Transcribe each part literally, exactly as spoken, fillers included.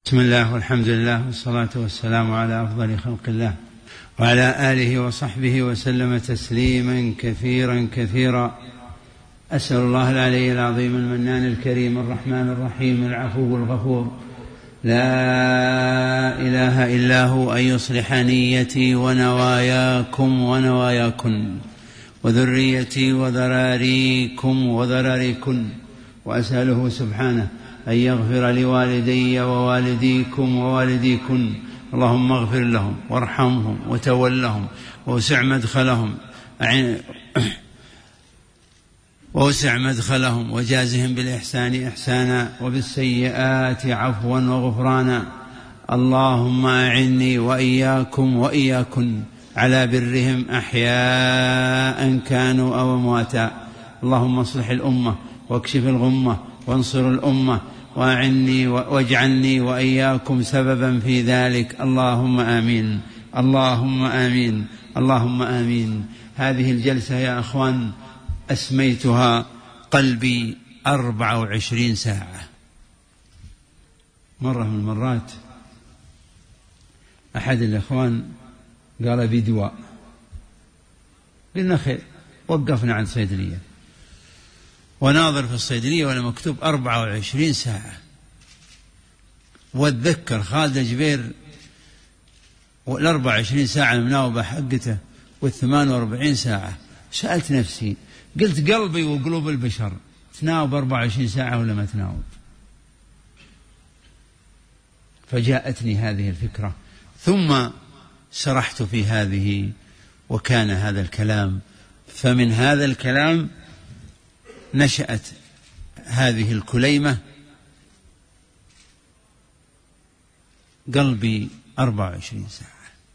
بسم الله والحمد لله والصلاة والسلام على أفضل خلق الله وعلى آله وصحبه وسلم تسليما كثيرا كثيرا. أسأل الله العلي العظيم المنان الكريم الرحمن الرحيم العفو الغفور لا إله إلا هو أن يصلح نيتي ونواياكم ونواياكن وذريتي وذراريكم وذراريكن، وأسأله سبحانه أن يغفر لوالدي ووالديكم ووالديكن. اللهم اغفر لهم وارحمهم وتولهم ووسع مدخلهم ووسع مدخلهم وجازهم بالإحسان إحسانا وبالسيئات عفوا وغفرانا. اللهم أعني وإياكم وإياكن على برهم أحياء كانوا أو أمواتا. اللهم اصلح الأمة واكشف الغمة وانصر الأمة وأعني واجعلني وإياكم سببا في ذلك. اللهم آمين اللهم آمين اللهم آمين. هذه الجلسة يا أخوان أسميتها قلبي أربع وعشرين ساعة. مرة من المرات أحد الإخوان قال بدواء، قلنا خير، وقفنا عند صيدلية وناظر في الصيدلية ولا مكتوب أربع وعشرين ساعة. واتذكر خالد الجبير والأربع وعشرين ساعة المناوبة حقته والثمان وأربعين ساعة. سألت نفسي قلت قلبي وقلوب البشر تناوب أربع وعشرين ساعة ولا ما تناوب؟ فجاءتني هذه الفكرة ثم سرحت في هذه وكان هذا الكلام. فمن هذا الكلام نشأت هذه الكليمة قلبي أربع وعشرين ساعة.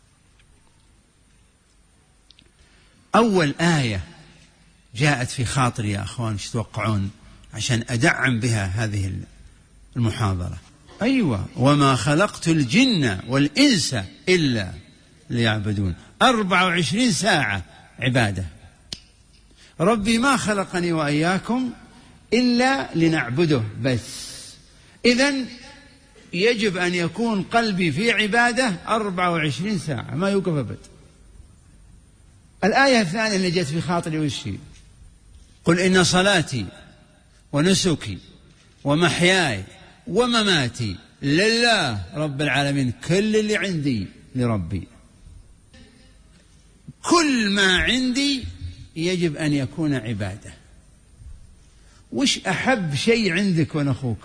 أول آية جاءت في خاطري يا أخوان، ايش تتوقعون عشان أدعم بها هذه المحاضرة؟ أيوة، وما خلقت الجن والإنس إلا ليعبدون. أربع وعشرين ساعة عبادة. ربي ما خلقني وإياكم إلا لنعبده بس. إذن يجب أن يكون قلبي في عبادة أربع وعشرين ساعة ما يوقف أبد. الآية الثانية اللي جت في خاطري وشي؟ قل إن صلاتي ونسكي ومحياي ومماتي لله رب العالمين. كل اللي عندي لربي، كل ما عندي يجب أن يكون عبادة. وش أحب شيء عندك وأنا أخوك؟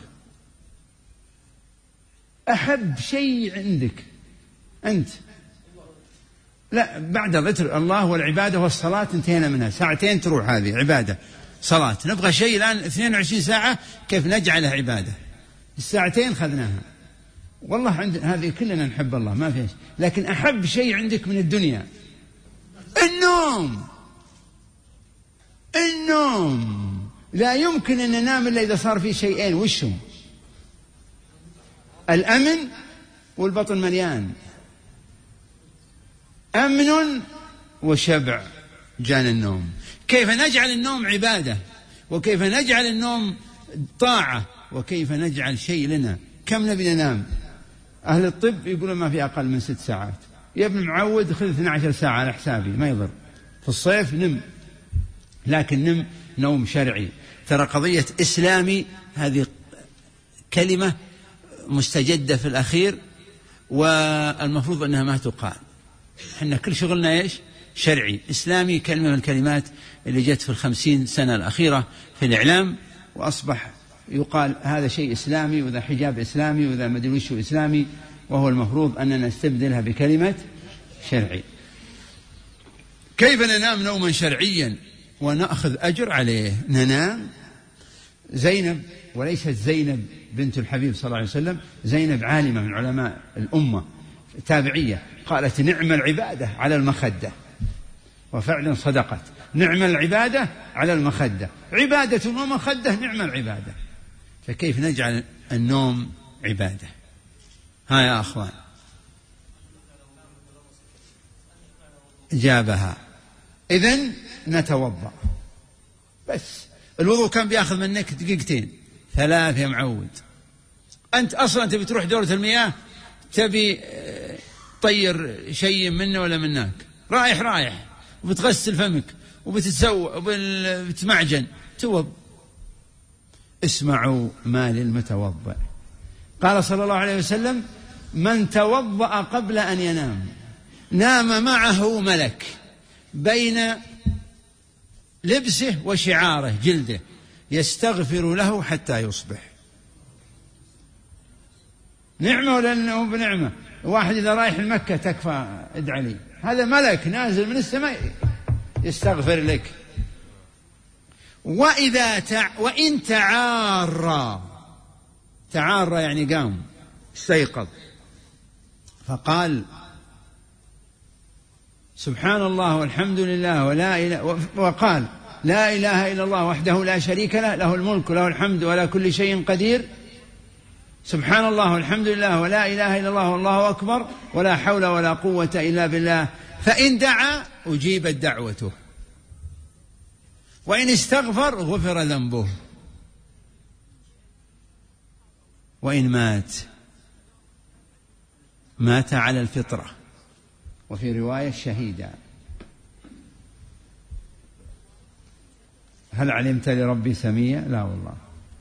أحب شيء عندك أنت؟ لا، بعد ذكر الله والعبادة والصلاة انتهينا منها، ساعتين تروح هذه عبادة صلاة. نبغى شيء الآن اثنين وعشرين ساعة كيف نجعلها عبادة؟ الساعتين خذناها. والله عند هذه كلنا نحب الله ما فيش، لكن أحب شيء عندك من الدنيا النوم. النوم لا يمكن أن ننام إلا إذا صار في شيئين، وشهم؟ الأمن والبطن مليان. أمن وشبع جان النوم. كيف نجعل النوم عبادة، وكيف نجعل النوم طاعة، وكيف نجعل شيء لنا. كم نبي ننام؟ أهل الطب يقولون ما في أقل من ست ساعات. يا ابن معود خذ اثنتي عشرة ساعة على حسابي ما يضر. في الصيف نم، لكن نم نوم شرعي. ترى قضية إسلامي هذه كلمة مستجدة في الأخير، والمفروض أنها ما تقال. إحنا كل شغلنا إيش؟ شرعي. إسلامي كلمة من الكلمات اللي جت في الخمسين سنة الأخيرة في الإعلام، وأصبح يقال هذا شيء إسلامي، وذا حجاب إسلامي، وذا مدري وش إسلامي، وهو المفروض أننا نستبدلها بكلمة شرعي. كيف ننام نوما شرعيا ونأخذ أجر عليه؟ ننام زينب، وليست زينب بنت الحبيب صلى الله عليه وسلم، زينب عالمة من علماء الأمة تابعية، قالت نعم العبادة على المخدة، وفعلا صدقت. نعم العبادة على المخدة، عبادة ومخدة، نعم العبادة. فكيف نجعل النوم عبادة؟ ها يا أخوان، جابها. إذن نتوضأ بس. الوضوء كان بيأخذ منك دقيقتين ثلاث يا معود. أنت أصلا تبي تروح دورة المياه، تبي طير شيء منه ولا منك، رايح رايح وبتغسل فمك وبتتسوى وبتمعجن، توض. اسمعوا ما للمتوضئ. قال صلى الله عليه وسلم: من توضأ قبل أن ينام نام معه ملك بين لبسه وشعاره جلده يستغفر له حتى يصبح. نعمة ولا أنه بنعمة؟ واحد إذا رايح المكة تكفى ادعى لي، هذا ملك نازل من السماء يستغفر لك. وإذا تع... وإن تعارى، تعارى يعني قام استيقظ فقال سبحان الله والحمد لله ولا إله، وقال لا إله إلا الله وحده لا شريك له، له الملك وله الحمد ولا كل شيء قدير، سبحان الله والحمد لله ولا إله إلا الله والله أكبر ولا حول ولا قوة إلا بالله، فإن دعا أجيبت دعوته وإن استغفر غفر ذنبه، وإن مات مات على الفطرة، وفي رواية شهيدا. هل علمت لربي سمية؟ لا والله.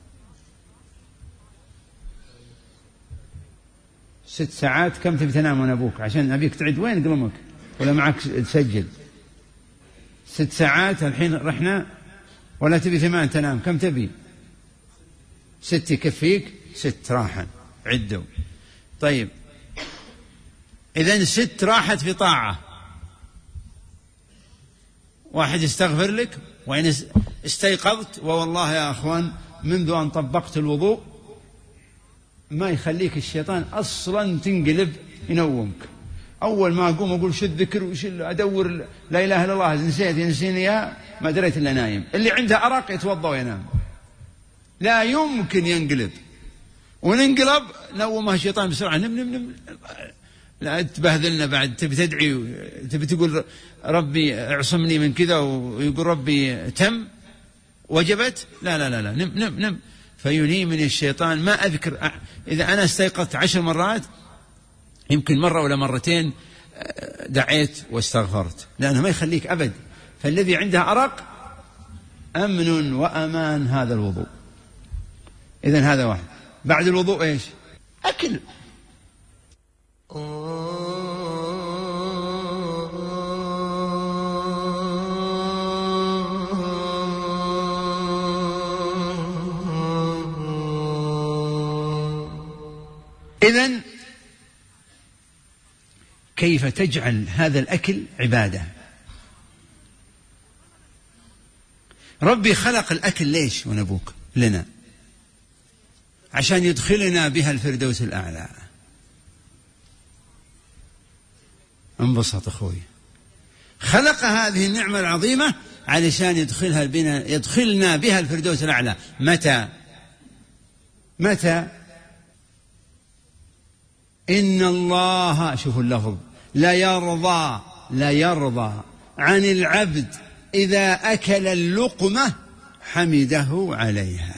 ست ساعات كم تبي تنام وانا ابوك عشان ابيك تعد وين قلمك ولا معك تسجل؟ ست ساعات الحين رحنا، ولا تبي ثمان تنام؟ كم تبي؟ ست يكفيك؟ ست راحا عدوا. طيب إذن ست راحت في طاعة، واحد يستغفر لك، وإن استيقظت والله يا أخوان منذ أن طبقت الوضوء ما يخليك الشيطان أصلا تنقلب ينومك. أول ما أقوم أقول شو الذكر وش أدور لا إله إلا الله، نسيت ينسيني يا ما دريت إلا نايم. اللي عنده أرق يتوضأ وينام، لا يمكن ينقلب، وننقلب نومه الشيطان بسرعة، نم نم نم لا تبهذلنا بعد، تبي تدعي تبي تقول ربي اعصمني من كذا ويقول ربي تم وجبت، لا لا لا لا نم نم نم فينيمني الشيطان. ما أذكر إذا أنا استيقظت عشر مرات يمكن مرة ولا مرتين دعيت واستغفرت، لأنه ما يخليك أبد. فالذي عنده أرق أمن وأمان هذا الوضوء. إذن هذا واحد. بعد الوضوء إيش؟ أكل. إذن كيف تجعل هذا الأكل عبادة؟ ربي خلق الأكل ليش ونبوك لنا؟ عشان يدخلنا بها الفردوس الأعلى. انبسط أخوي، خلق هذه النعمة العظيمة علشان يدخلها بنا يدخلنا بها الفردوس الأعلى. متى؟ متى؟ إن الله، شوفوا اللفظ، لا يرضى لا يرضى عن العبد إذا أكل اللقمة حمده عليها.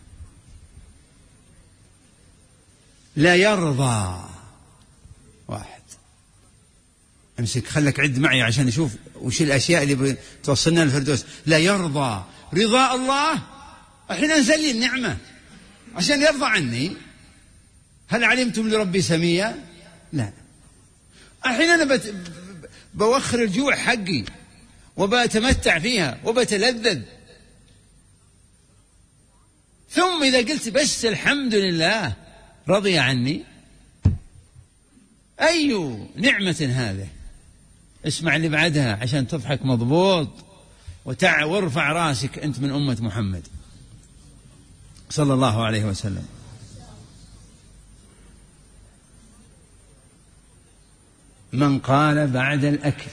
لا يرضى. واحد، امسك خلك عد معي عشان نشوف وش الأشياء اللي توصلنا للفردوس. لا يرضى، رضاء الله. الحين أنزل لي النعمة عشان يرضى عني. هل علمتم لربي سمية؟ لا. الحين أنا بت... بوخر الجوع حقي وبتمتع فيها وبتلذذ، ثم إذا قلت بس الحمد لله رضي عني، أي نعمة هذه؟ اسمع اللي بعدها عشان تضحك مضبوط وتع وارفع راسك أنت من أمة محمد صلى الله عليه وسلم. من قال بعد الأكل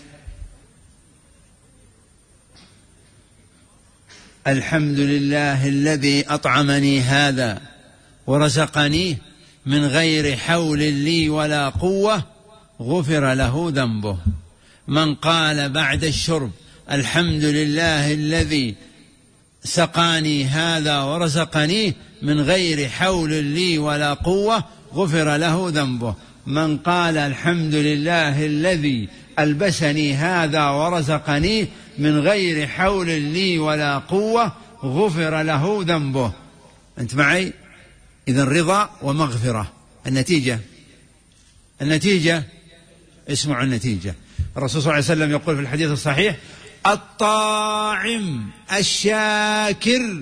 الحمد لله الذي أطعمني هذا ورزقنيه من غير حول لي ولا قوة غفر له ذنبه. من قال بعد الشرب الحمد لله الذي سقاني هذا ورزقنيه من غير حول لي ولا قوة غفر له ذنبه. من قال الحمد لله الذي ألبسني هذا ورزقني من غير حول لي ولا قوة غفر له ذنبه. أنت معي؟ إذن رضا ومغفرة. النتيجة النتيجة اسمعوا النتيجة. الرسول صلى الله عليه وسلم يقول في الحديث الصحيح: الطاعم الشاكر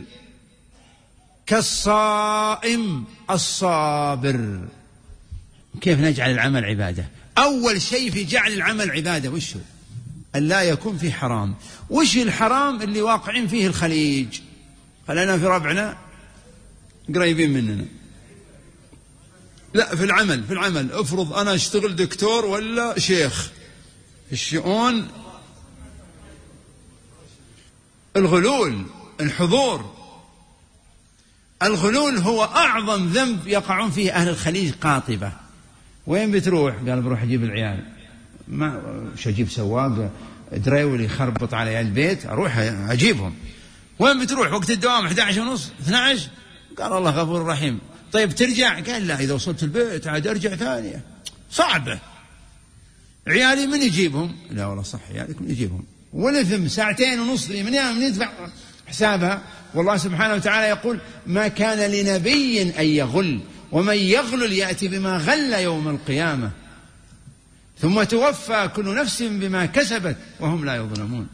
كالصائم الصابر. كيف نجعل العمل عبادة؟ أول شيء في جعل العمل عبادة وش هو؟ أن لا يكون فيه حرام. وش الحرام اللي واقعين فيه الخليج؟ خلينا في ربعنا قريبين مننا. لا، في العمل في العمل افرض أنا أشتغل دكتور ولا شيخ في الشؤون، الغلول، الحضور. الغلول هو أعظم ذنب يقعون فيه أهل الخليج. قاطبة. وين بتروح؟ قال بروح أجيب العيال. ما مش أجيب سواق دريول يخربط على البيت، أروح أجيبهم. وين بتروح وقت الدوام؟ أحد عشر ونص اثني عشر. قال الله غفور رحيم. طيب ترجع؟ قال لا، إذا وصلت البيت عاد أرجع ثانية. صعبة. عيالي من يجيبهم؟ لا والله صح، عيالك من يجيبهم. ولثم ساعتين ونص من من يدفع حسابها. والله سبحانه وتعالى يقول: ما كان لنبي أن يغل، ومن يغلل يأتي بما غل يوم القيامة ثم توفى كل نفس بما كسبت وهم لا يظلمون.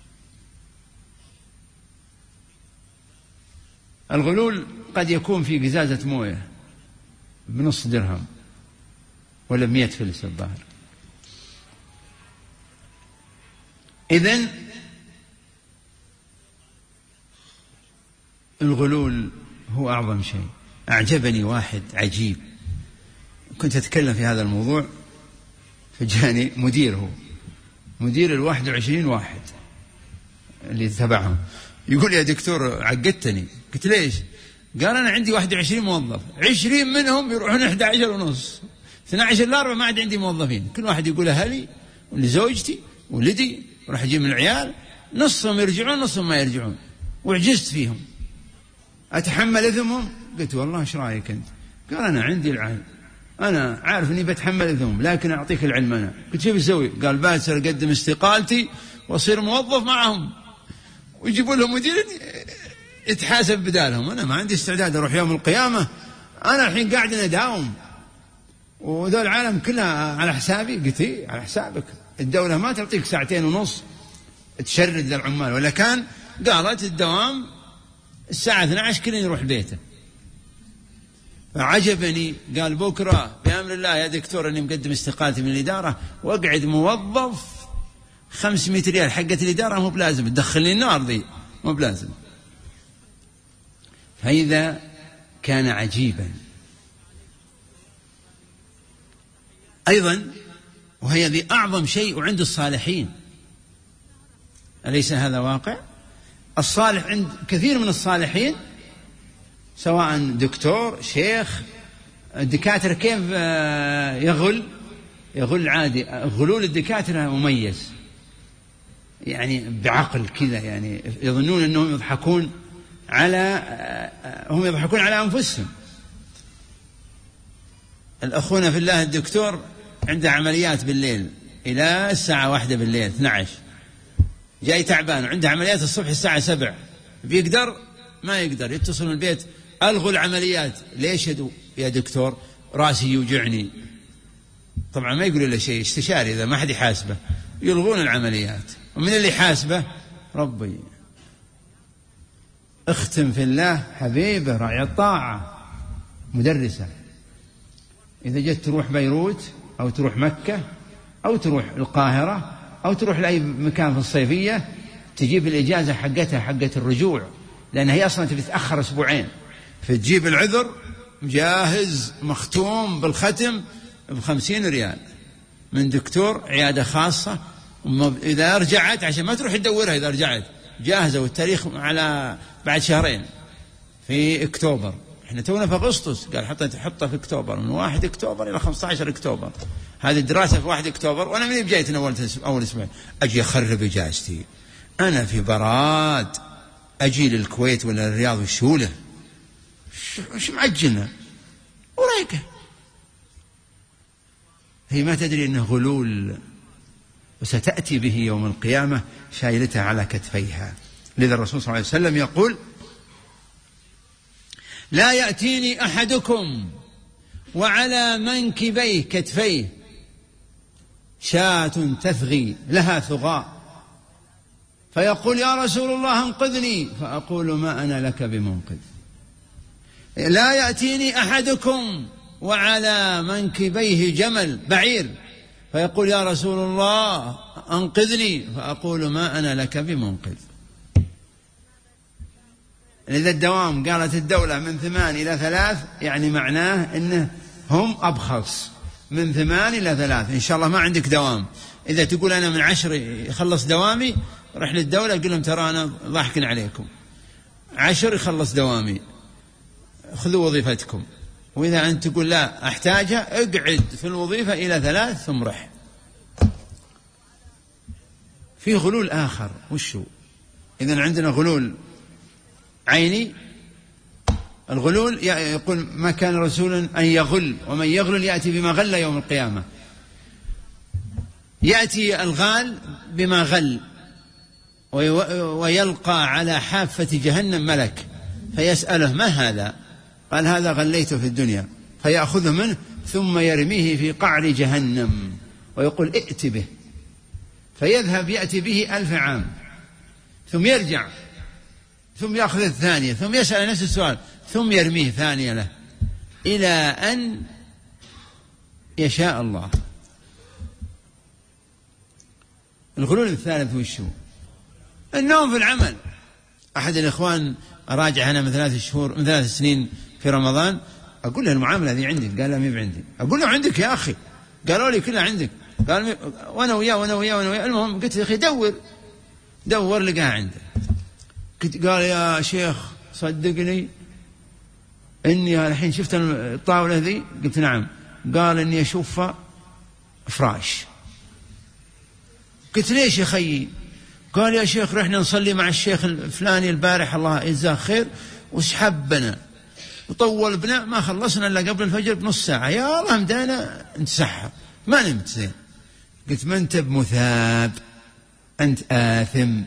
الغلول قد يكون في قزازة موية بنص درهم ولا بمئة فلس الظاهر. إذن الغلول هو أعظم شيء. أعجبني واحد عجيب، كنت أتكلم في هذا الموضوع فجاني مدير، هو مدير الواحد وعشرين واحد اللي تبعهم، يقول: يا دكتور عقدتني. قلت: ليش؟ قال: أنا عندي واحد وعشرين موظف، عشرين منهم يروحون أحد عشر ونص، اثني عشر الأربع ما عاد عندي موظفين، كل واحد يقول أهلي ولزوجتي ولدي وراح أجيب من العيال، نصهم يرجعون نصهم ما يرجعون، وعجزت فيهم. أتحمل إثمهم؟ قلت: والله إيش رأيك أنت؟ قال: أنا عندي العلم، أنا عارف أني بتحمل إثمهم، لكن أعطيك العلم أنا. قلت: شو بسوي؟ قال: باسر أقدم استقالتي وأصير موظف معهم، ويجيبوا لهم مدير يتحاسب بدالهم. أنا ما عندي استعداد أروح يوم القيامة، أنا الحين قاعد أداوم وذول العالم كلها على حسابي. قلت: إيه على حسابك، الدولة ما تعطيك ساعتين ونص تشرد للعمال، ولا كان قالت الدوام الساعة اثني عشر كل يروح بيته. فعجبني، قال: بكرة بأمر الله يا دكتور أني مقدم استقالتي من الإدارة وأقعد موظف خمسمائة ريال حقة الإدارة، مو بلازم تدخلني النار ذي، مو بلازم. فإذا كان عجيبا. أيضا وهي ذي أعظم شيء عند الصالحين، أليس هذا واقع؟ الصالح عند كثير من الصالحين سواء دكتور شيخ الدكاترة كيف يغل يغل عادي. غلول الدكاترة مميز، يعني بعقل كذا، يعني يظنون أنهم يضحكون على هم يضحكون على أنفسهم. الأخونا في الله الدكتور عنده عمليات بالليل إلى الساعة واحدة بالليل اثني عشر، جاي تعبان وعنده عمليات الصبح الساعة سبع، بيقدر ما يقدر يتصل من البيت: ألغوا العمليات. ليش يا دكتور؟ راسي يوجعني. طبعا ما يقول إلا شيء استشاري، إذا ما حد يحاسبه يلغون العمليات. ومن اللي حاسبه؟ ربي. اختم في الله حبيبة راعي الطاعة مدرسة، إذا جت تروح بيروت أو تروح مكة أو تروح القاهرة أو تروح لأي مكان في الصيفية، تجيب الإجازة حقتها حقة الرجوع، لأن هي أصلا تتأخر أسبوعين، فتجيب العذر مجاهز مختوم بالختم بخمسين ريال من دكتور عيادة خاصة. إذا رجعت عشان ما تروح تدورها، إذا رجعت جاهزة والتاريخ على بعد شهرين في أكتوبر، إحنا تونا في أغسطس، قال حطها حطها في أكتوبر من واحد أكتوبر إلى خمسة عشر أكتوبر. هذه الدراسة في واحد أكتوبر، وأنا من بجايتنا أول أول أسبوع أجي أخرب إجازتي، أنا في براد أجي للكويت ولا الرياض والشولة وش معجلنا وريقه، هي ما تدري أنه غلول، وستأتي به يوم القيامة شايلتها على كتفيها. لذا الرسول صلى الله عليه وسلم يقول: لا يأتيني أحدكم وعلى منكبيه كتفيه شاة تثغي لها ثغاء، فيقول: يا رسول الله انقذني، فأقول: ما أنا لك بمنقذ. لا يأتيني أحدكم وعلى منكبيه جمل بعير، فيقول: يا رسول الله أنقذني، فأقول: ما أنا لك بمنقذ. إذا الدوام قالت الدولة من ثمان إلى ثلاث، يعني معناه أنه هم أبخص من ثمان إلى ثلاث. إن شاء الله ما عندك دوام. إذا تقول أنا من عشر يخلص دوامي، رح للدولة قل لهم: ترى أنا ضاحك عليكم، عشر يخلص دوامي، خذوا وظيفتكم. وإذا أنت تقول لا أحتاجها، اقعد في الوظيفة إلى ثلاث ثم رح. في غلول آخر، وشو؟ إذن عندنا غلول عيني. الغلول يقول: ما كان رسول أن يغل، ومن يغلل يأتي بما غل يوم القيامة. يأتي الغال بما غل ويلقى على حافة جهنم ملك فيسأله: ما هذا؟ قال: هذا غليته في الدنيا. فيأخذه منه ثم يرميه في قعر جهنم ويقول: ائت به. فيذهب يأتي به ألف عام، ثم يرجع، ثم يأخذ الثانية، ثم يسأل نفس السؤال، ثم يرميه ثانية له، إلى أن يشاء الله. الغلول الثالث وشو؟ النوم في العمل. أحد الإخوان أراجع أنا من ثلاث شهور من ثلاث سنين في رمضان، أقول له: المعاملة هذه عندك؟ قال: لا، ما عندي. أقول له: عندك يا أخي. قالوا لي: كلها عندك. قال: وأنا وياه وأنا وياه وأنا وياه. المهم قلت: يا أخي دور دور لقاها عنده. قال: يا شيخ صدقني إني الحين شفت الطاولة ذي. قلت: نعم. قال: إني أشوفها فراش. قلت: ليش يا خيي؟ قال: يا شيخ رحنا نصلي مع الشيخ الفلاني البارح الله يجزاه خير، وسحبنا وطول بنا، ما خلصنا إلا قبل الفجر بنص ساعة. يا الله مدانا نتسحر، ما نمت زين. قلت: ما أنت بمثاب، أنت آثم.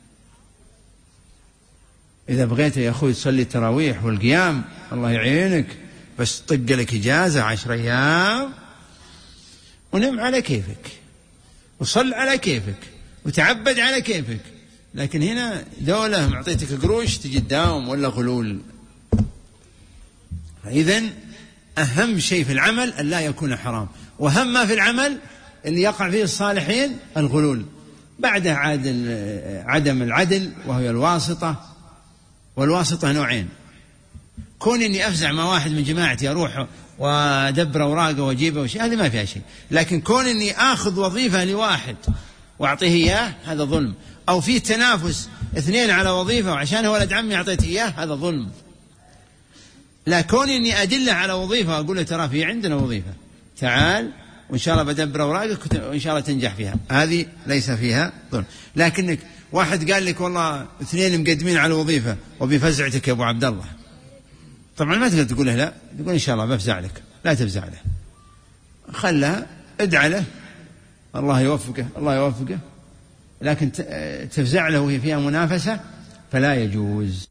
إذا بغيت يا أخوي تصلي التراويح والقيام الله يعينك، بس طق لك إجازة عشر أيام ونم على كيفك، وصل على كيفك، وتعبد على كيفك. لكن هنا دولة معطيتك قروش تجي تداوم ولا غلول. إذن أهم شيء في العمل أن لا يكون حرام، وهم ما في العمل اللي يقع فيه الصالحين الغلول. بعده عدم العدل وهي الواسطة. والواسطة نوعين: كون إني أفزع مع واحد من جماعتي أروح وأدبر أوراقه وأجيبه وشيء، هذه ما فيها شيء. لكن كون إني آخذ وظيفة لواحد وأعطيه إياه، هذا ظلم. أو في تنافس اثنين على وظيفة وعشان ولد عمي أعطيته إياه، هذا ظلم. لا، كون إني أدله على وظيفة وأقول له: ترى في عندنا وظيفة، تعال وإن شاء الله بدبر أوراقك وإن شاء الله تنجح فيها، هذه ليس فيها ظلم. لكنك واحد قال لك: والله اثنين مقدمين على وظيفة وبفزعتك يا أبو عبد الله، طبعا ما تقدر تقول له لا، تقول: إن شاء الله بفزع لك. لا تفزع له، خلها، ادعى له الله يوفقه الله يوفقه. لكن تفزع له وهي فيها منافسة فلا يجوز.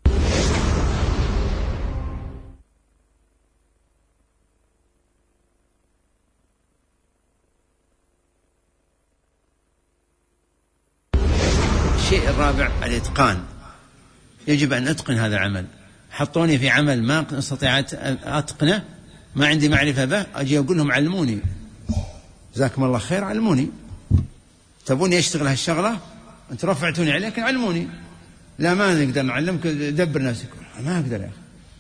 الشيء الرابع الإتقان. يجب أن أتقن هذا العمل. حطوني في عمل ما أستطيع أتقنه، ما عندي معرفة به، أجي أقول لهم: علموني، جزاكم الله خير، علموني. تبوني أشتغل هالشغلة، أنت رفعتوني عليك، علموني. لا، ما نقدر نعلمك، دبر نفسك. ما أقدر يا أخي،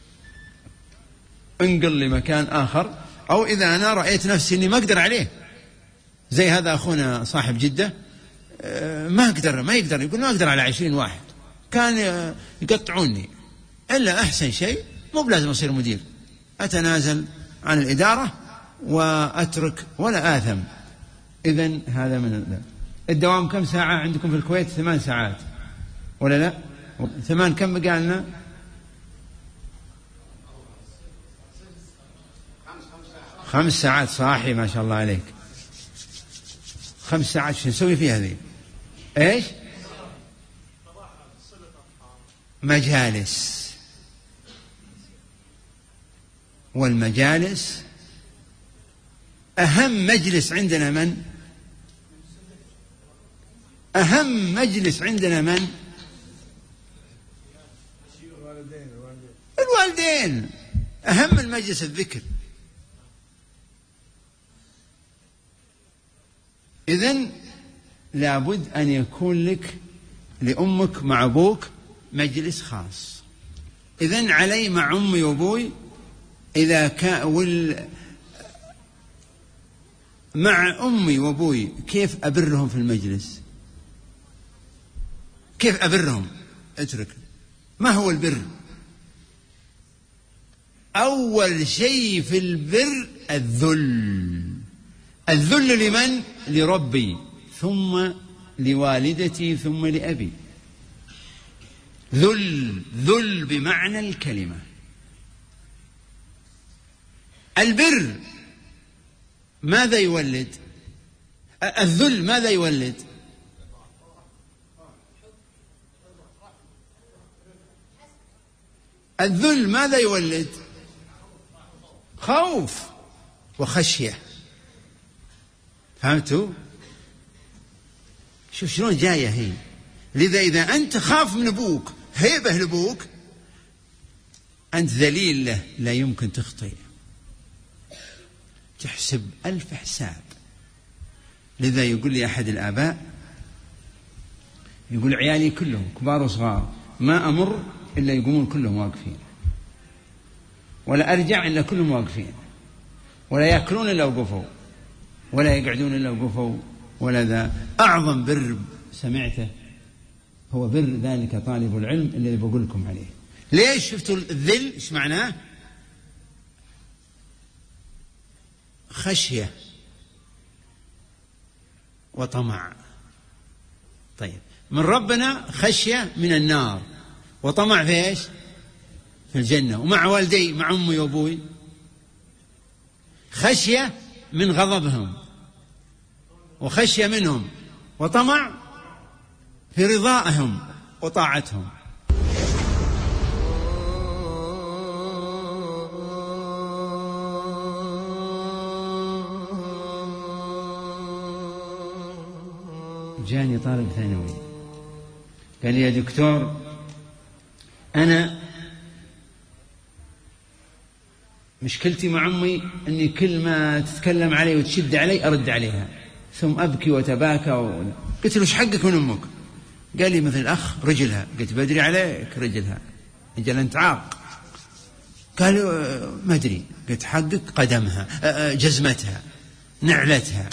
انقل لي مكان آخر. أو إذا أنا رأيت نفسي أني ما أقدر عليه، زي هذا أخونا صاحب جدة، ما أقدر ما يقدر يقول: ما أقدر على عشرين واحد، كان يقطعوني. إلا أحسن شيء مو بلازم أصير مدير، أتنازل عن الإدارة وأترك ولا آثم. إذن هذا من الدوام. كم ساعة عندكم في الكويت؟ ثمان ساعات ولا لا؟ ثمان كم قالنا؟ خمس ساعات صاحي ما شاء الله عليك. خمس ساعات شو نسوي فيها ذي؟ ايش؟ مجالس. والمجالس أهم مجلس عندنا من؟ أهم مجلس عندنا من؟ الوالدين. أهم المجلس الذكر. إذن لابد أن يكون لك لأمك مع أبوك مجلس خاص. إذن علي مع أمي وأبوي إذا كان وال مع أمي وأبوي كيف أبرهم في المجلس؟ كيف أبرهم؟ اترك. ما هو البر؟ أول شيء في البر الذل. الذل لمن؟ لربي، ثم لوالدتي، ثم لأبي. ذل، ذل بمعنى الكلمة. البر ماذا يولد؟ الذل ماذا يولد؟ الذل ماذا يولد؟ خوف وخشية. فهمتوا؟ شوف شلون جاية هي. لذا إذا أنت خاف من أبوك، هيبة لأبوك، أنت ذليل له، لا يمكن تخطئ، تحسب ألف حساب. لذا يقول لي أحد الآباء، يقول عيالي كلهم كبار وصغار ما أمر إلا يقومون كلهم واقفين، ولا أرجع إلا كلهم واقفين، ولا يأكلون إلا وقفوا، ولا يقعدون إلا وقفوا، ولا ذا. أعظم بر سمعته هو بر ذلك طالب العلم اللي بقول لكم عليه. ليش؟ شفتوا الذل إيش معناه؟ خشية وطمع. طيب، من ربنا خشية من النار، وطمع في إيش؟ في الجنة. ومع والدي، مع أمي وأبوي، خشية من غضبهم وخشية منهم، وطمع في رضائهم وطاعتهم. جاني طالب ثانوي قال لي يا دكتور أنا مشكلتي مع أمي أني كل ما تتكلم علي وتشد علي أرد عليها، ثم أبكي وتباكى و... قلت له إيش حقك من أمك؟ قال لي مثل الأخ رجلها. قلت بدري عليك رجلها، أجل أنت عاق. قال ما أدري. قلت حقك قدمها، جزمتها، نعلتها.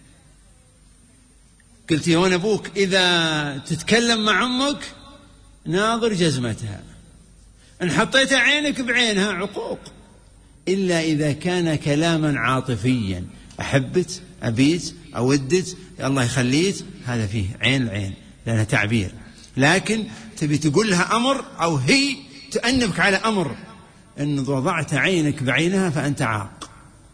قلت يا وانا أبوك إذا تتكلم مع أمك ناظر جزمتها، إن حطيت عينك بعينها عقوق، إلا إذا كان كلاما عاطفيا، أحبت، أبيت، أودت، الله يخليت، هذا فيه عين العين لأنها تعبير. لكن تبي تقول لها أمر أو هي تأنبك على أمر، إن وضعت عينك بعينها فأنت عاق.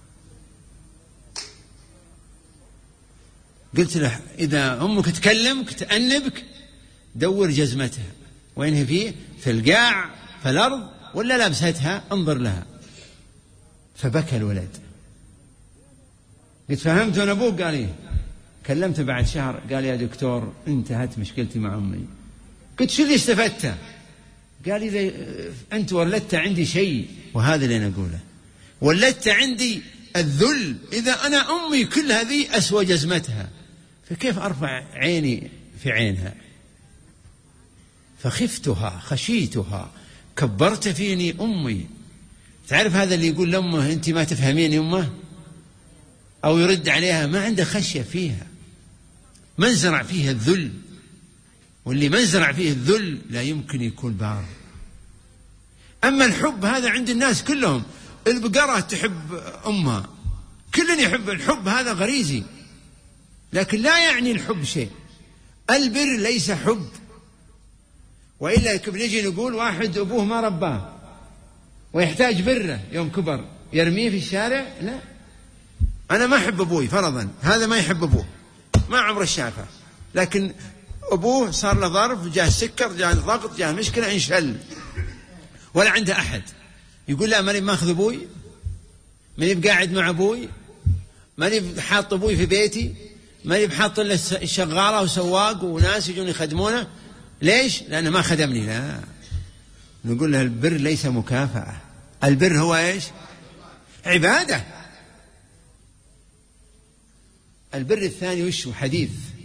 قلت له إذا أمك تكلمك تأنبك دور جزمتها وين هي، فيه في القاع في الأرض ولا لابستها، انظر لها. فبكى الولد. قلت فهمت أنا أبوك؟ قال إيه. كلمته بعد شهر قال يا دكتور انتهت مشكلتي مع أمي. قلت شو اللي استفدته؟ قال إذا أنت ولدت عندي شيء، وهذا اللي أنا أقوله، ولدت عندي الذل. إذا أنا أمي كل هذه أسوى جزمتها، فكيف أرفع عيني في عينها؟ فخفتها، خشيتها، كبرت فيني أمي. تعرف هذا اللي يقول لأمه أنت ما تفهميني أمه، أو يرد عليها، ما عنده خشية فيها، منزرع فيها الذل. واللي منزرع فيه الذل لا يمكن يكون بار. أما الحب هذا عند الناس كلهم، البقرة تحب أمها، كل يحب. الحب هذا غريزي، لكن لا يعني الحب شيء. البر ليس حب، وإلا نجي نقول واحد أبوه ما رباه ويحتاج بره يوم كبر، يرميه في الشارع؟ لا، أنا ما أحب أبوي فرضا، هذا ما يحب أبوه، ما عمره شافه، لكن أبوه صار له ظرف، جاء سكر، جاء ضغط، جاء مشكلة، انشل، ولا عنده أحد. يقول لا ماني ماخذ أبوي، ماني بقاعد مع أبوي، ماني بحاط أبوي في بيتي، ماني بحاط له شغالة وسواق وناس يجون يخدمونه. ليش؟ لأنه ما خدمني. لا، نقول له البر ليس مكافأة، البر هو إيش؟ عبادة. البر الثاني وش هو؟ حديث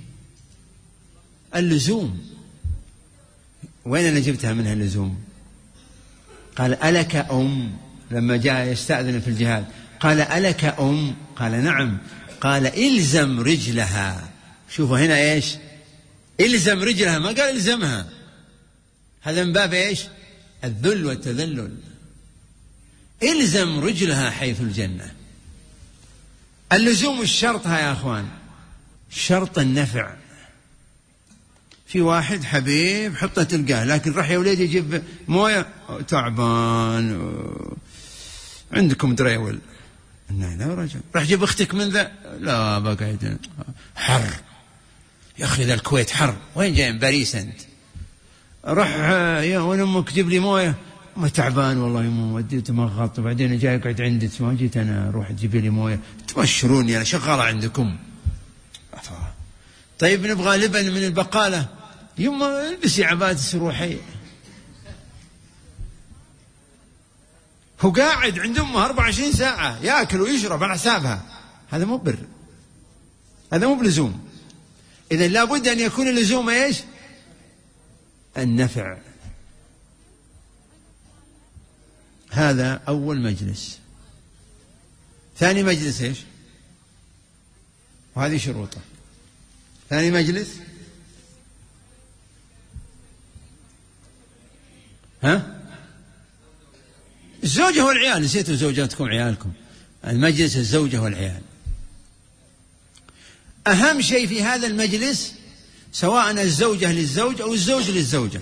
اللزوم. وين أنا جبتها منها اللزوم؟ قال ألك أم، لما جاء يستأذن في الجهاد قال ألك أم؟ قال نعم. قال إلزم رجلها. شوفوا هنا إيش؟ إلزم رجلها، ما قال إلزمها. هذا من باب إيش؟ الذل والتذلل. إلزم رجلها حيث الجنة. اللزوم الشرطها يا أخوان، شرط النفع. في واحد حبيب حطه تلقاه، لكن راح يا وليدي يجيب مويه، تعبان عندكم دريول، لا رجل راح جيب اختك من ذا، لا بقعد حر يا اخي، ذا الكويت حر، وين جاي من باريس انت؟ راح يا وين امك جيب لي مويه، ما تعبان والله مو ودي تمغط، وبعدين جاي اقعد عندك، ما جيت انا اروح تجيب لي مويه، تمشروني انا شغاله عندكم. طيب نبغى لبن من البقاله، يما البسي عبادس روحي. هو قاعد عند امه أربعة وعشرين ساعة ياكل ويشرب على حسابها، هذا مو بر، هذا مو بلزوم. إذن لابد أن يكون اللزوم إيش؟ النفع. هذا أول مجلس. ثاني مجلس إيش؟ وهذه شروطه. ثاني مجلس ها؟ الزوجة والعيال. نسيتوا زوجاتكم عيالكم. المجلس الزوجة والعيال. أهم شيء في هذا المجلس سواء الزوجة للزوج أو الزوج للزوجة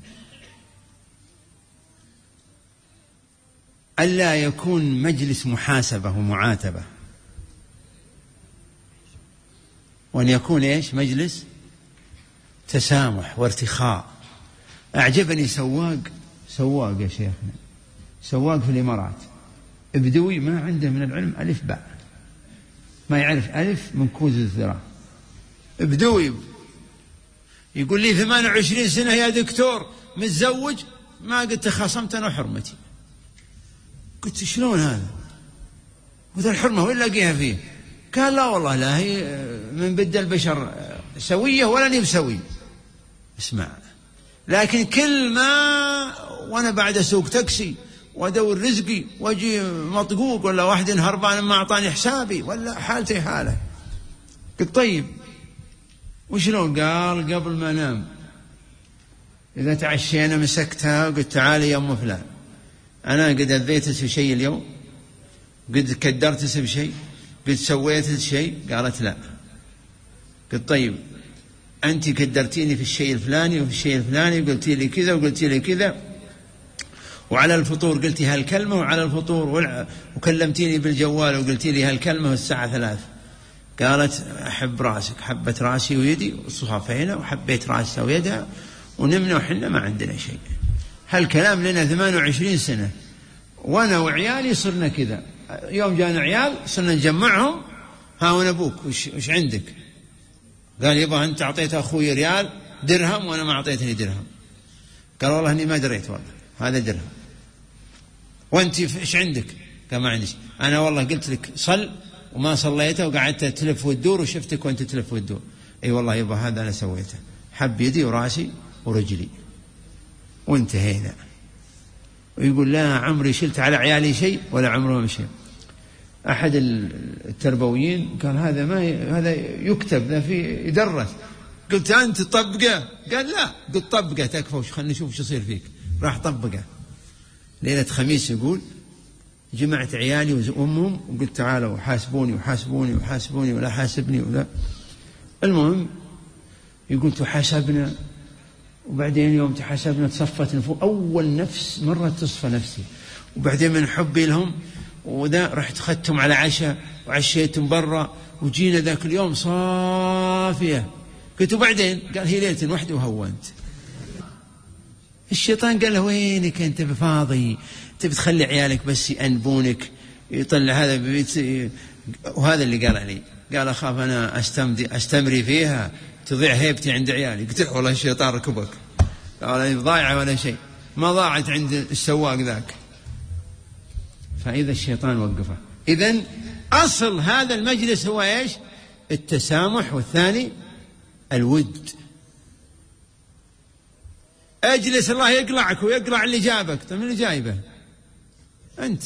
ألا يكون مجلس محاسبة ومعاتبة، وأن يكون إيش؟ مجلس تسامح وارتخاء. أعجبني سواق سواق يا شيخنا، سواق في الإمارات، بدوي ما عنده من العلم ألف باء، ما يعرف ألف من كوز الذراع، بدوي يقول لي ثمانية وعشرين سنة يا دكتور متزوج، ما قلت خاصمت أنا وحرمتي. قلت شلون هذا؟ وذا الحرمة وين لاقيها فيه؟ قال لا والله لا، هي من بدء البشر سوية ولا ني بسوي. اسمع، لكن كل ما وأنا بعد أسوق تاكسي وأدور رزقي وأجي مطقوق، ولا واحد هربان ما أعطاني حسابي، ولا حالتي حالة. قلت طيب وشلون؟ قال قبل ما أنام إذا تعشينا مسكتها وقلت تعالي يا أم فلان، أنا قد أذيت في شيء اليوم؟ قد كدرت في شيء؟ قد سويت شيء؟ قالت لا. قلت طيب أنت كدرتيني في الشيء الفلاني وفي الشيء الفلاني، قلتي لي كذا وقلتي لي كذا، وعلى الفطور قلتي هالكلمة، وعلى الفطور وكلمتيني بالجوال وقلتي لي هالكلمة الساعة ثلاث. قالت أحب راسك، حبت راسي ويدي وصافينا وحبيت راسها ويدها ونمنا وحنا ما عندنا شيء. هالكلام لنا ثمانية وعشرين سنة، وأنا وعيالي صرنا كذا. يوم جانا عيال صرنا نجمعهم، ها وين أبوك وش, وش عندك؟ قال يبا أنت أعطيت أخوي ريال درهم وأنا ما أعطيتني درهم. قال والله إني ما دريت، والله هذا درهم. وأنت إيش عندك؟ قال ما عندي. أنا والله قلت لك صل وما صليته، وقعدت تلف وتدور وشفتك وأنت تلف وتدور. أي والله يبا هذا أنا سويته، حب يدي وراسي ورجلي وانتهينا. ويقول لا عمري شلت على عيالي شيء ولا عمرهم شيء. أحد التربويين قال هذا ما ي... هذا يكتب، ذا في يدرس. قلت أنت طبقه؟ قال لا. قلت طبقه تكفى، خلنا نشوف شو يصير فيك. راح طبقه. ليلة خميس يقول جمعت عيالي وأمهم وقلت تعالوا حاسبوني وحاسبوني وحاسبوني ولا حاسبني ولا. المهم يقول تحاسبنا، وبعدين يوم تحاسبنا تصفت نفوس، أول نفس مرة تصفى نفسي، وبعدين من حبي لهم وذا رحت خدتم على عشاء وعشيتم برا وجينا ذاك اليوم صافية. قلت بعدين؟ قال هي ليلة واحدة وهونت. الشيطان قال له وينك أنت بفاضي، تبي تخلي عيالك بس يأنبونك يطلع هذا ببيت. وهذا اللي قال لي، قال أخاف أنا أستمدي أستمري فيها تضيع هيبتي عند عيالي. قلت له والله الشيطان ركبك. قال ضايعة ولا شيء، ما ضاعت عند السواق ذاك. فإذا الشيطان وقفه. إذن أصل هذا المجلس هو إيش؟ التسامح، والثاني الود. أجلس الله يقلعك ويقلع اللي جابك. طيب من اللي جايبه؟ أنت.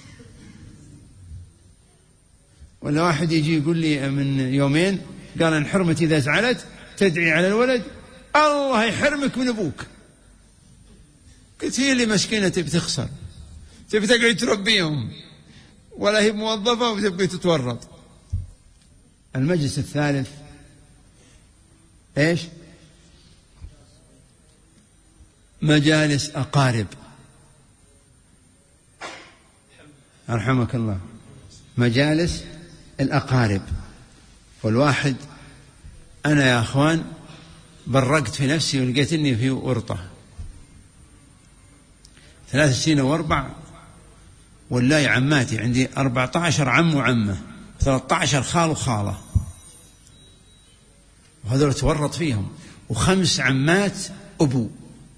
ولا واحد يجي يقول لي من يومين، قال أن حرمتي إذا زعلت تدعي على الولد الله يحرمك من أبوك. قلت هي اللي مسكينة تبي تخسر، تبي تقعد تربيهم، ولا هي موظفة وتبقى تتورط. المجلس الثالث إيش؟ مجالس أقارب. أرحمك الله. مجالس الأقارب. والواحد أنا يا أخوان برقت في نفسي ولقيت إني في ورطة ثلاث سنين وأربع، والله عماتي عندي أربعة عشر عم وعمة، ثلاثة عشر خال وخالة، وهذول تورط فيهم، وخمس عمات أبو،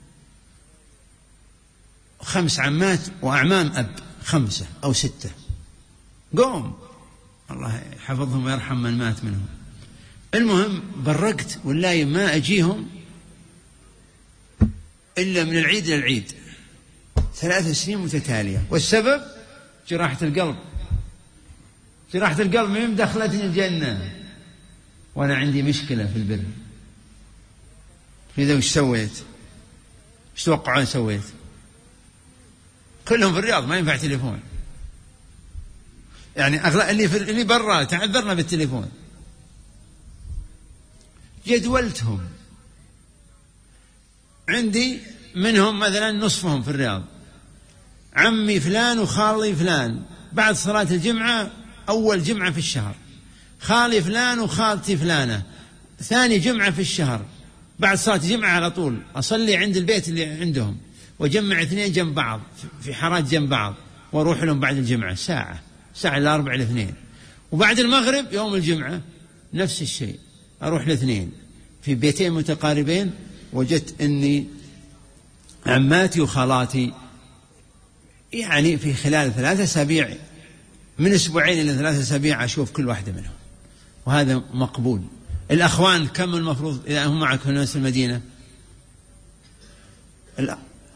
خمس عمات وأعمام أب، خمسة أو ستة. قوم الله يحفظهم ويرحم من مات منهم. المهم برقت والله ما أجيهم إلا من العيد للعيد ثلاث سنين متتالية. والسبب جراحة القلب. جراحة القلب من دخلتني الجنة وأنا عندي مشكلة في البر. إذا وش سويت؟ وش توقعون سويت؟ كلهم في الرياض، ما ينفع تليفون، يعني أغلى اللي في اللي برا تعذرنا بالتليفون. جدولتهم عندي، منهم مثلا نصفهم في الرياض، عمي فلان وخالي فلان بعد صلاة الجمعة أول جمعة في الشهر، خالي فلان وخالتي فلانة ثاني جمعة في الشهر بعد صلاة الجمعة على طول أصلي عند البيت اللي عندهم، وجمع اثنين جنب بعض في حارات جنب بعض، واروح لهم بعد الجمعة ساعة ساعة إلى أربع الاثنين، وبعد المغرب يوم الجمعة نفس الشيء أروح الاثنين في بيتين متقاربين. وجدت أني عماتي وخالاتي يعني في خلال ثلاثة أسابيع، من أسبوعين إلى ثلاثة أسابيع أشوف كل واحدة منهم، وهذا مقبول. الأخوان كم المفروض إذا هم معك في نفس المدينة؟ لا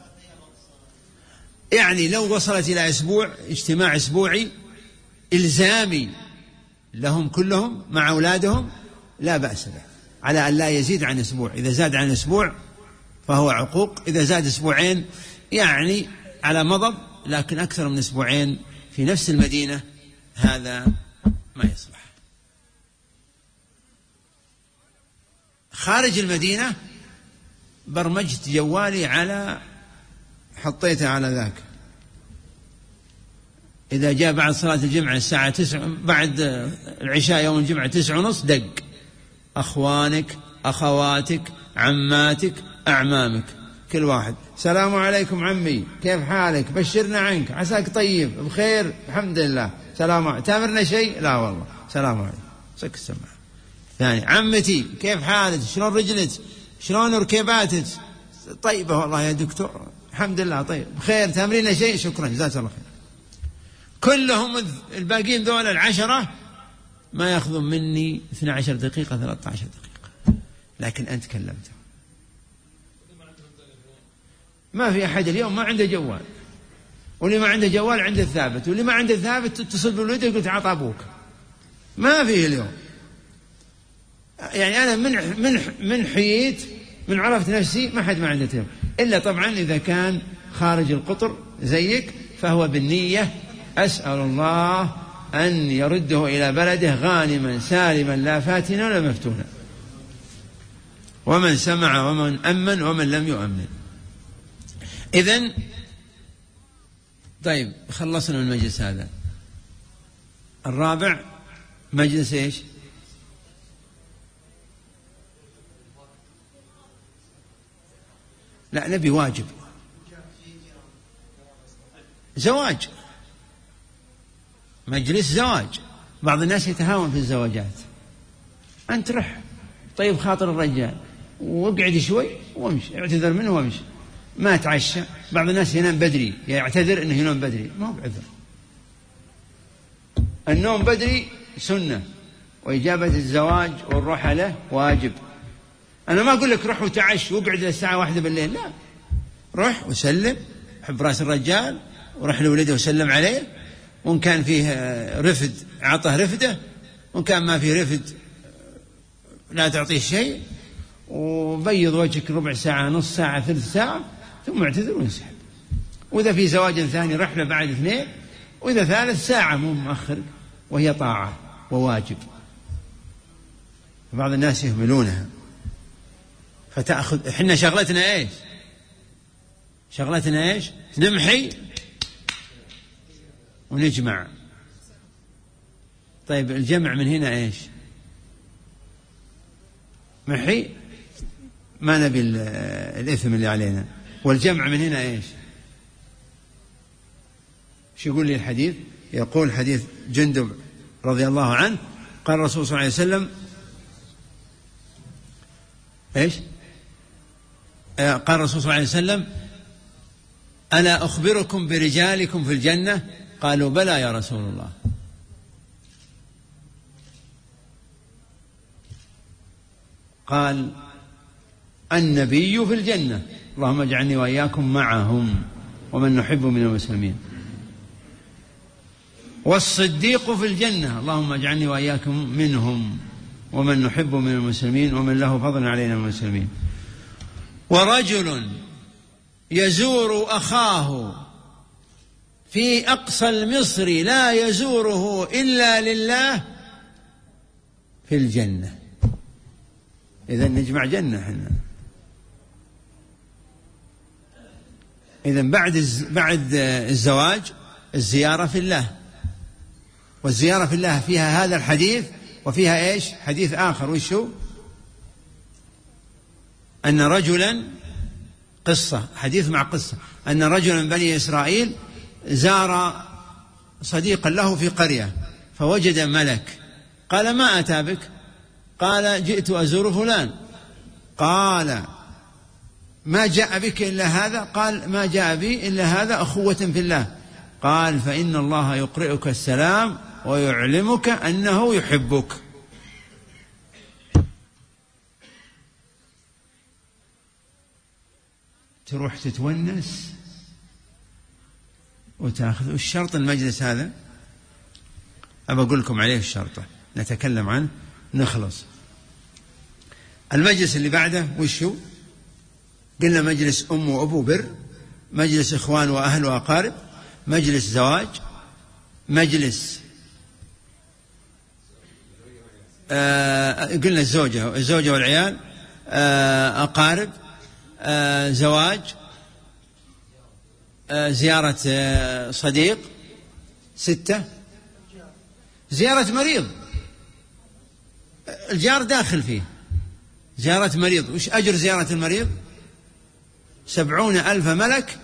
يعني لو وصلت إلى أسبوع اجتماع أسبوعي إلزامي لهم كلهم مع أولادهم لا بأس به، على أن لا يزيد عن أسبوع. إذا زاد عن أسبوع فهو عقوق، إذا زاد أسبوعين يعني على مضض، لكن أكثر من أسبوعين في نفس المدينة هذا ما يصلح. خارج المدينة برمجت جوالي على حطيته على ذاك، إذا جاء بعد صلاة الجمعة الساعة تسعة بعد العشاء يوم الجمعة تسعة ونص دق أخوانك أخواتك عماتك أعمامك كل واحد السلام عليكم عمي كيف حالك بشرنا عنك عساك طيب بخير الحمد لله سلام عليكم تامرنا شيء لا والله سلام عليكم سك السماعة. ثاني عمتي كيف حالك شلون رجلك شلون ركباتك طيبة والله يا دكتور الحمد لله طيب بخير تامرنا شيء شكرا جزاك الله خير. كلهم الباقين دول العشرة ما يأخذون مني اثنتي عشرة دقيقة ثلاثة عشر دقيقة، لكن أنت كلمته. ما في أحد اليوم ما عنده جوال، واللي ما عنده جوال عنده الثابت، واللي ما عنده الثابت تتصل بالولد يقول تعال أبوك. ما فيه اليوم. يعني أنا من من من حييت من عرفت نفسي ما حد ما عنده تليفون، إلا طبعا إذا كان خارج القطر زيك فهو بالنية أسأل الله أن يرده إلى بلده غانما سالما لا فاتنا ولا مفتونا، ومن سمع ومن أمن ومن لم يؤمن. إذن طيب خلصنا من المجلس هذا، الرابع مجلس إيش؟ لا، نبي واجب. زواج، مجلس زواج. بعض الناس يتهاون في الزواجات. أنت رح طيب خاطر الرجال واقعد شوي وامشي، اعتذر منه وامشي، ما تعشى. بعض الناس ينام بدري، يعتذر انه ينام بدري، ما هو بعذر. النوم بدري سنة، وإجابة الزواج والروح له واجب. أنا ما أقول لك روح وتعش واقعد للساعة واحدة بالليل، لا، روح وسلم، حب راس الرجال وروح لولده وسلم عليه، وإن كان فيه رفد أعطه رفده، وإن كان ما فيه رفد لا تعطيه شيء، وبيض وجهك ربع ساعة، نص ساعة، ثلث ساعة، ثم اعتذر وانسحب. وإذا في زواج ثاني رحلة بعد اثنين، وإذا ثالث ساعة مو مؤخر، وهي طاعة وواجب. بعض الناس يهملونها، فتأخذ. إحنا شغلتنا إيش؟ شغلتنا إيش؟ نمحي ونجمع. طيب الجمع من هنا إيش؟ محي، ما نبي الإثم اللي علينا. والجمع من هنا إيش؟ شو يقول لي الحديث؟ يقول حديث جندب رضي الله عنه، قال الرسول صلى الله عليه وسلم إيش؟ آه قال الرسول صلى الله عليه وسلم: ألا أخبركم برجالكم في الجنة؟ قالوا: بلى يا رسول الله. قال: النبي في الجنة، اللهم اجعلني وإياكم معهم ومن نحب من المسلمين. والصديق في الجنة، اللهم اجعلني وإياكم منهم ومن نحب من المسلمين ومن له فضل علينا من المسلمين. ورجل يزور أخاه في أقصى المصر لا يزوره إلا لله في الجنة. إذن نجمع جنة احنا. إذن بعد بعد الزواج الزيارة في الله، والزيارة في الله فيها هذا الحديث، وفيها إيش؟ حديث آخر، وشو؟ أن رجلا، قصة، حديث مع قصة، أن رجلا من بني إسرائيل زار صديقا له في قرية فوجد ملك. قال: ما أتى بك؟ قال: جئت أزور فلان. قال: ما جاء بك إلا هذا؟ قال: ما جاء بي إلا هذا، أخوة في الله. قال: فإن الله يقرئك السلام ويعلمك أنه يحبك. تروح تتونس وتأخذ. الشرط المجلس هذا أبى أقول لكم عليه الشرطة، نتكلم عنه نخلص. المجلس اللي بعده وشو؟ قلنا مجلس أم وأبو بر، مجلس إخوان وأهل وأقارب، مجلس زواج، مجلس آه قلنا الزوجة الزوجة والعيال، آه أقارب، آه زواج، آه زيارة آه صديق، ستة، زيارة مريض، الجار داخل فيه، زيارة مريض. وش أجر زيارة المريض؟ سبعون ألف ملك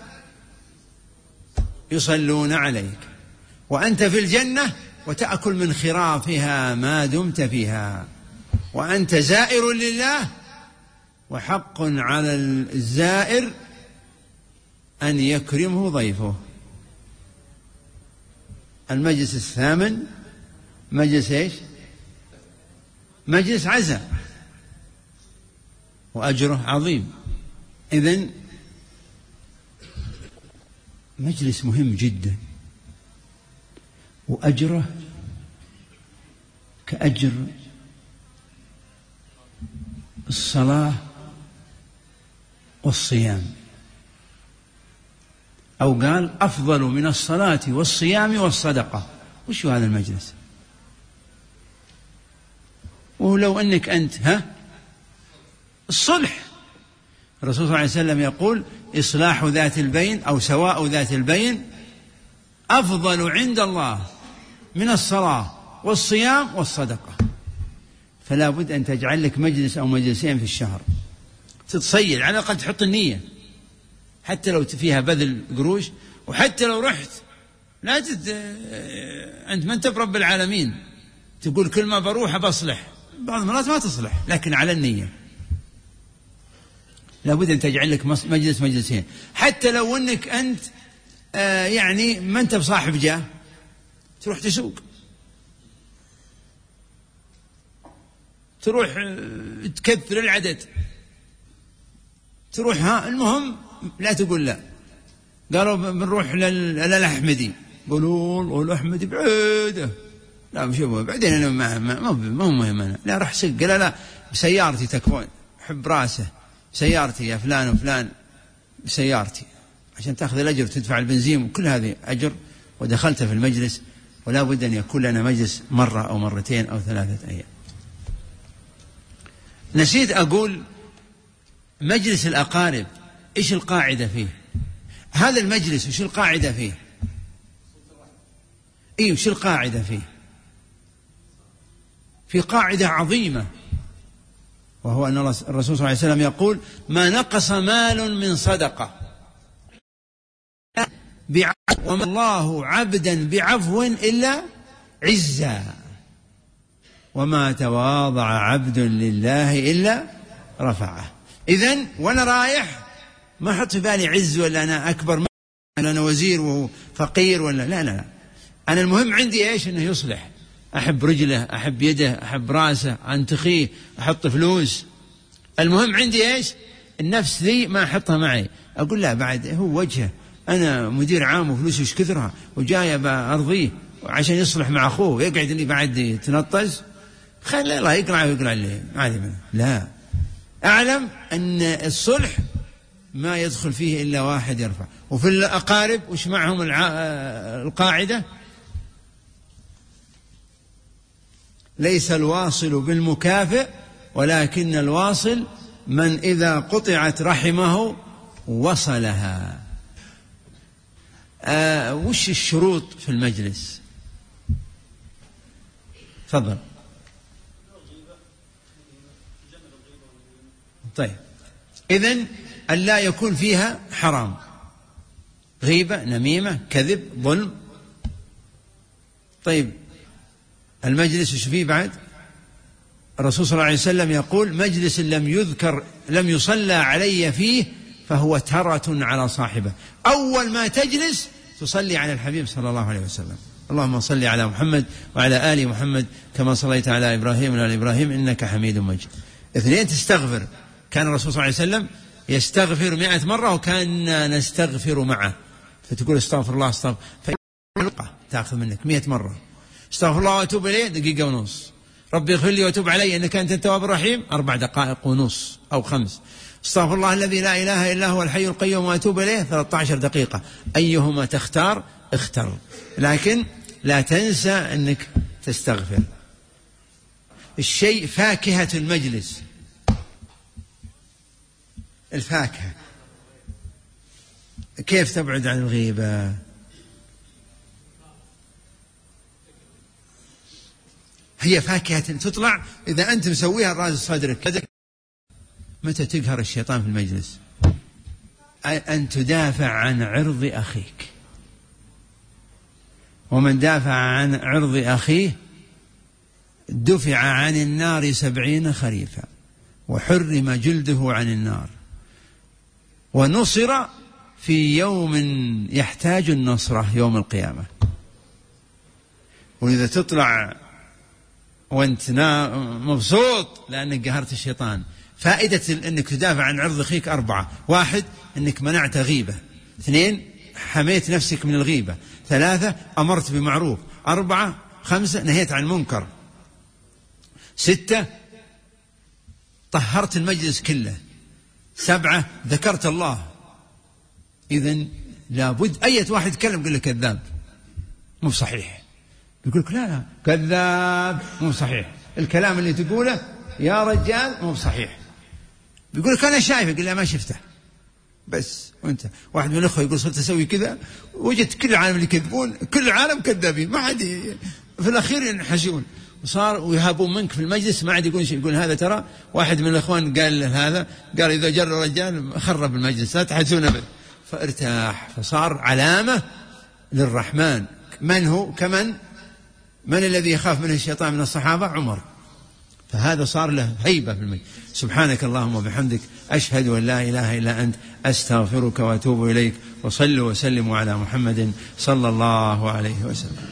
يصلون عليك وأنت في الجنة، وتأكل من خرافها ما دمت فيها، وأنت زائر لله، وحق على الزائر أن يكرمه ضيفه. المجلس الثامن مجلس إيش؟ مجلس عزاء، وأجره عظيم. إذن مجلس مهم جدا، وأجره كأجر الصلاة والصيام، أو قال أفضل من الصلاة والصيام والصدقة. وش هذا المجلس؟ ولو أنك أنت ها الصلح، الرسول صلى الله عليه وسلم يقول: إصلاح ذات البين أو سواء ذات البين أفضل عند الله من الصلاة والصيام والصدقة، فلا بد أن تجعل لك مجلس أو مجلسين في الشهر تتصيد، على الأقل تحط النية، حتى لو فيها بذل قروش، وحتى لو رحت لا تت... أنت ما أنت برب العالمين تقول كل ما بروح بصلح، بعض المرات ما تصلح، لكن على النية لابد أن تجعل لك مجلس مجلسين، حتى لو أنك أنت آه يعني ما أنت بصاحب جاه، تروح تسوق، تروح تكثر العدد، تروح ها المهم لا تقول لا. قالوا بنروح للأحمدي، قولوا الأحمدي بعيدة، لا مش هو بعدين أنا ما ما ما هو مهم أنا، لا راح سق، لا لا بسيارتي تكون حب راسه، بسيارتي يا فلان وفلان بسيارتي، عشان تأخذ الأجر وتدفع البنزين وكل هذه أجر، ودخلت في المجلس. ولا بد أن يكون لنا مجلس مرة أو مرتين أو ثلاثة أيام. نسيت أقول مجلس الأقارب إيش القاعدة فيه؟ هذا المجلس إيش القاعدة فيه؟ إيه إيش القاعدة فيه؟ في قاعدة عظيمة، وهو أن الرسول صلى الله عليه وسلم يقول: ما نقص مال من صدقة وما الله عبدا بعفو إلا عزا، وما تواضع عبد لله إلا رفعه. إذن وأنا رايح ما أحط في بالي عز، ولا أنا أكبر منه، ولا أنا وزير وهو فقير، ولا لا لا لا. أنا المهم عندي إيش؟ أنه يصلح، أحب رجله، أحب يده، أحب راسه، أنتخيه، أحط فلوس. المهم عندي إيش؟ النفس ذي ما أحطها معي، أقول لا بعد هو وجهه، أنا مدير عام وفلوسي وش كثرها وجاي بأرضيه عشان يصلح مع أخوه، يقعد لي بعد يتنطز، خلي الله يقرأ ويقرأ لي عادي منه. لا، أعلم أن الصلح ما يدخل فيه إلا واحد يرفع. وفي الأقارب وش معهم القاعدة؟ ليس الواصل بالمكافئ، ولكن الواصل من إذا قطعت رحمه وصلها. آه وش الشروط في المجلس؟ تفضل. طيب، إذن ألا يكون فيها حرام، غيبة، نميمة، كذب، ظلم. طيب المجلس وش فيه بعد؟ الرسول صلى الله عليه وسلم يقول: مجلس لم يذكر لم يصلى علي فيه فهو ترة على صاحبه. أول ما تجلس تصلي على الحبيب صلى الله عليه وسلم: اللهم صل على محمد وعلى آل محمد كما صليت على إبراهيم وعلى إبراهيم إنك حميد مجيد. اثنين، تستغفر. كان الرسول صلى الله عليه وسلم يستغفر مئة مرة وكان نستغفر معه، فتقول استغفر الله استغفر، تأخذ منك مئة مرة. استغفر الله وأتوب إليه دقيقة ونص. ربي اغفر لي وأتوب علي إنك أنت التواب الرحيم أربع دقائق ونص أو خمس. استغفر الله الذي لا إله إلا هو الحي القيوم وأتوب إليه ثلاثة عشر دقيقة. أيهما تختار اختر، لكن لا تنسى أنك تستغفر. الشيء فاكهة المجلس، الفاكهة. كيف تبعد عن الغيبة؟ هي فاكهة تطلع إذا أنت مسويها راس صدرك. متى تقهر الشيطان في المجلس؟ أن تدافع عن عرض أخيك، ومن دافع عن عرض أخيه دفع عن النار سبعين خريفا وحرم جلده عن النار ونصر في يوم يحتاج النصرة يوم القيامة. وإذا تطلع وانت مبسوط لأنك قهرت الشيطان، فائدة أنك تدافع عن عرض أخيك أربعة: واحد، أنك منعت غيبة. اثنين، حميت نفسك من الغيبة. ثلاثة، أمرت بمعروف. أربعة خمسة، نهيت عن منكر. ستة، طهرت المجلس كله. سبعة، ذكرت الله. إذن لابد أي واحد يتكلم يقول لك كذاب مو صحيح، يقول لك لا لا كذاب مو صحيح، الكلام اللي تقوله يا رجال مو صحيح. بيقول لك أنا شايفه، يقول لا ما شفته بس. وانت واحد من الأخوة يقول صرت أسوي كذا، وجدت كل العالم اللي يكذبون، كل العالم كذابين، ما حد في الأخير ينحشون وصار ويهابون منك في المجلس، ما عاد يقول شيء. يقول هذا ترى واحد من الأخوان قال له هذا، قال إذا جر رجال خرب المجلس لا تحدثون به، فارتاح. فصار علامة للرحمن. من هو؟ كمن من الذي يخاف منه الشيطان من الصحابة؟ عمر. فهذا صار له هيبة في المجلس. سبحانك اللهم وبحمدك أشهد أن لا إله إلا أنت أستغفرك وأتوب إليك. وصلوا وسلموا على محمد صلى الله عليه وسلم.